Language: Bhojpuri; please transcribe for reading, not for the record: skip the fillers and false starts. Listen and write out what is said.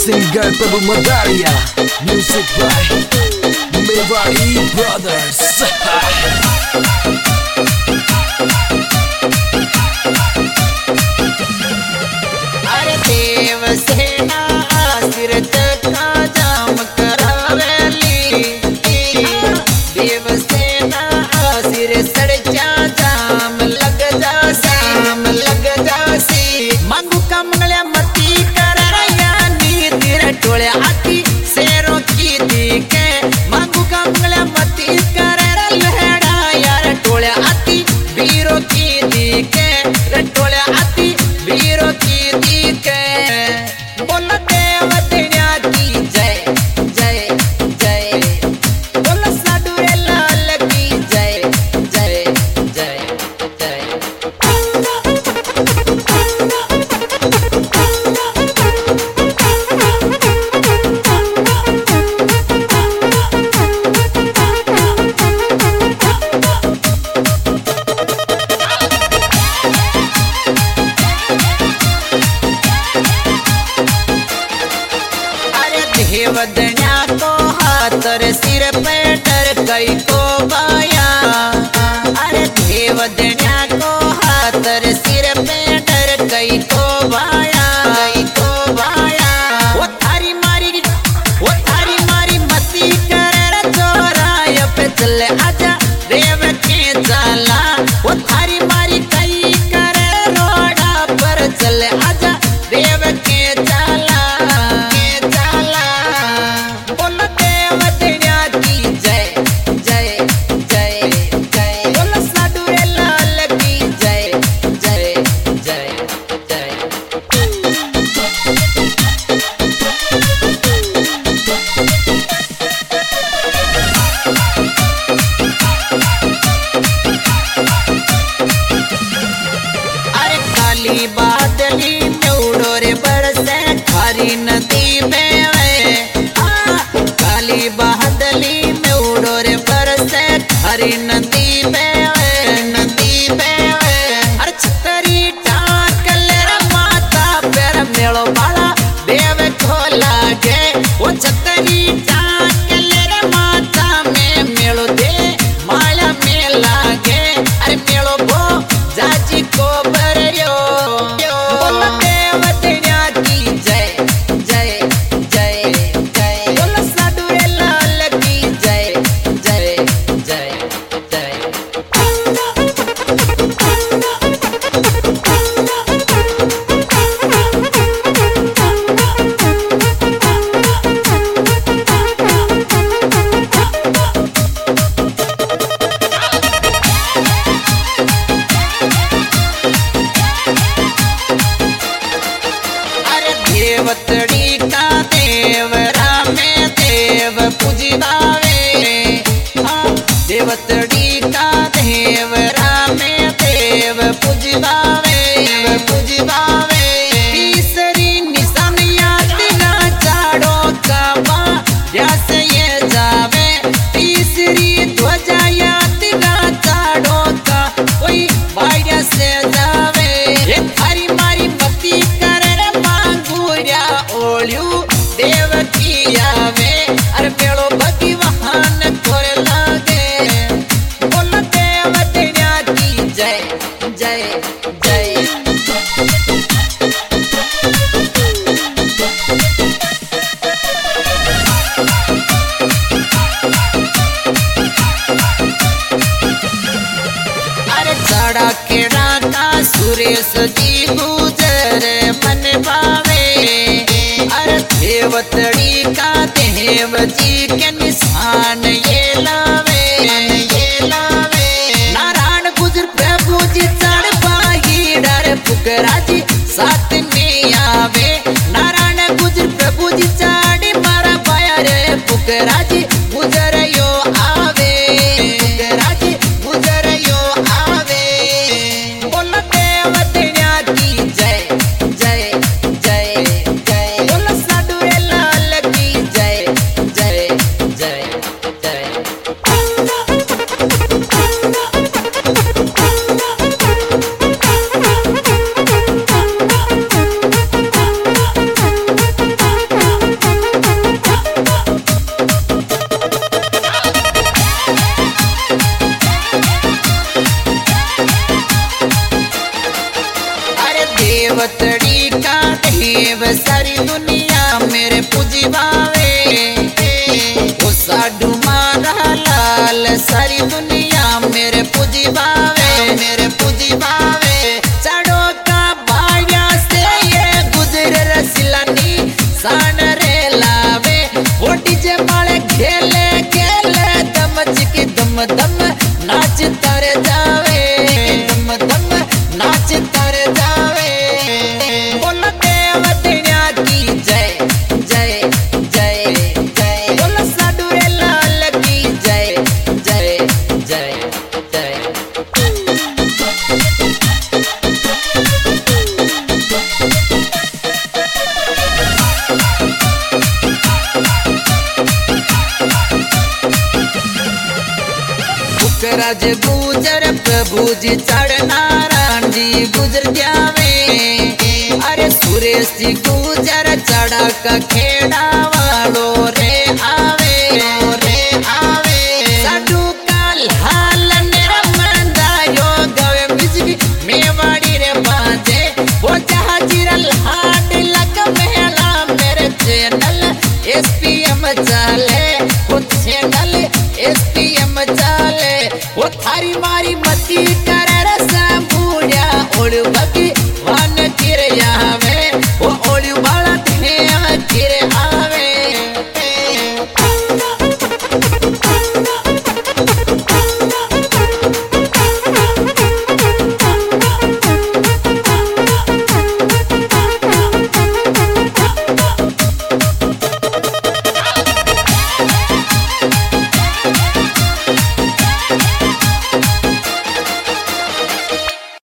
Singer Prabhu Madaria, music by Mewari Brothers. अरे देव सेना सिर का जाम करावेली, देव सेना सिर सड़ जा जाम लग जासी मांगू का मंगल्या मती कर यानी तेरे टोले आती शेरों की दिखे मांगू का मंगल्या मती कर लहड़ा यार टोले आती वीरों की दिखे टोले आती वीरों की दिखे बोल देव तेरा की जय जय जय बोल साडूरे लाल की जय जय जय जय। देवदन्या को हाथर सिर पे डर कई को बाया, अरे देवदन्या को हाथर सिर पे डर कई को बाया, वो थारी मारी मस्ती कर चोराय पे चले आजा देव के जाला, वो थारी मारी कई कर रोड़ा पर चले आजा देव के जाला। बादली में उड़ो रे बरसे खारी नदी में काली बादली में उड़ो रे बरसे खारी नदी में अरे छतरी टाकल रे माता पैर मेलो बाला देव को लागे, वो छतरी टाकल रे माता में मेलो दे माया में लागे, अरे मेलो बो जाजी को बरियो बोल देव तेरा की जय जय जय जय बोल साडूरे लाल की जय जय जय जय। देवतड़ी का देवरा में देव पूजदावे, देवतड़ी का देवरा में देव पूजदावे, तीसरी निशान याद ना चाड़ो काबा जैस ये जावे, तीसरी ध्वजा याद ना चाड़ो का कोई बाढ़ से जावे, ये थारी मारी मती कर ओलियू देव की आवे, अरे मेलो भगी वाहन खोल लागे, बोल देव तेरा की जय जय जय। अरे चढ़ा केड़ा का सुरेश जी गुजर मन भावे, देवतड़ी का देव जी के निशान ये लावे, नारायण गुजर प्रभु जी चढ़ पाही डर फुकरा जी साथ में आवे, नारायण गुजर प्रभु जी चढ़ मारा पाया रे फुकरा जी गुजर यो आवे, गुजर यो आवे, बोल देव तेरा की जय जय जय जय बोल साडूरे लाल की जय जय जय जय। देव सारी दुनिया मेरे पूजी बावे ओ साडू मारा लाल सारी दुनिया मेरे पूजी बावे मेरे पूजी बावे चढ़ो का बाया से ये गुजर रसिलानी सान रे लावे वो डीजे माले खेले खेले दम चिकी दम दम नाच तारे जावे दम दम नाच तारे जावे बोलो देव दुनिया की जय जय जय जय बोलो साडू रे लाल की जय जय जय जय राज गुजर प्रभु जी चढ़नारायण जी गुजर जावे अरे सुरेश जी गुजर चढ़ा का खेड़ा